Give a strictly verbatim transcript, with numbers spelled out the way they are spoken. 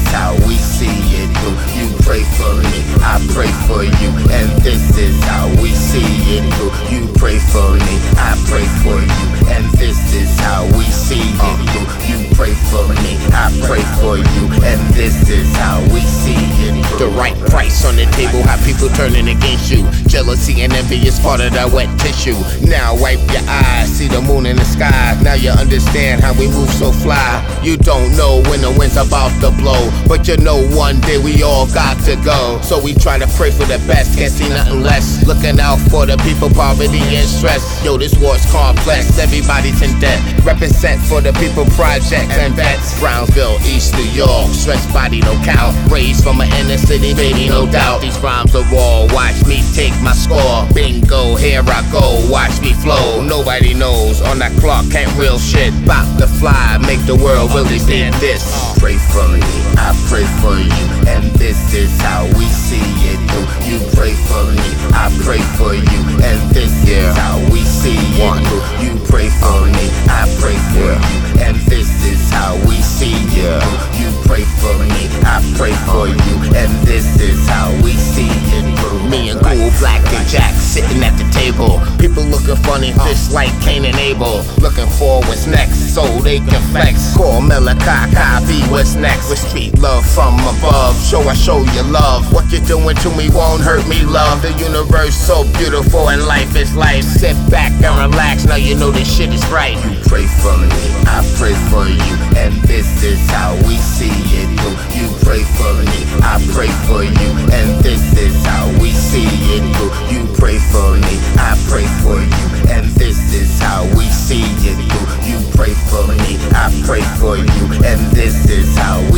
how we see it through. You pray for me, I pray for you, and this is how we see it through. You pray for me, I pray for you, and this is how we see it through. You pray for me, I pray for you, and this is how we see it through. The right price on the table, how people turning against you. Jealousy and envy is part of that wet tissue. Now wipe your eyes, see the moon in the sky. Now you understand how we move so fly. You don't know when the wind's about to blow, but you know one day we all got to go. So we try to pray for the best, can't see nothing less. Looking out for the people, poverty and stress. Yo, this war's complex, everybody's in debt. Represent for the people, projects and vets. Brownsville, East New York, stressed body no count. Raised from an inner city, baby, no doubt. These rhymes are raw, watch me take my score. Bingo, here I go, watch me flow. Nobody knows, on that clock, can't real shit. Bop the fly, make the world really see this. Pray for me, I pray for you, and this is how we see it through. You pray for me, I pray for you, and this is how we see it through. You pray for me, I pray for you, and this is how we see it through. You pray for me, I pray for you, and this is how we see it through. Me and Cool, Black and Jack sitting at the table. People looking funny, fists like Cain and Abel. Looking for what's next, so they can flex. Call Malachi, copy what's next. With street love from above, show I show you love. What you're doing to me won't hurt me, love. The universe so beautiful and life is life. Sit back and relax, now you know this shit is right. You pray for me, I pray for you, and this is how we see it through. You pray for me, I pray for you, and this is how we see it through. You pray for me, I pray for you, and this is how we see it through. You pray for me, I pray for you, and this is how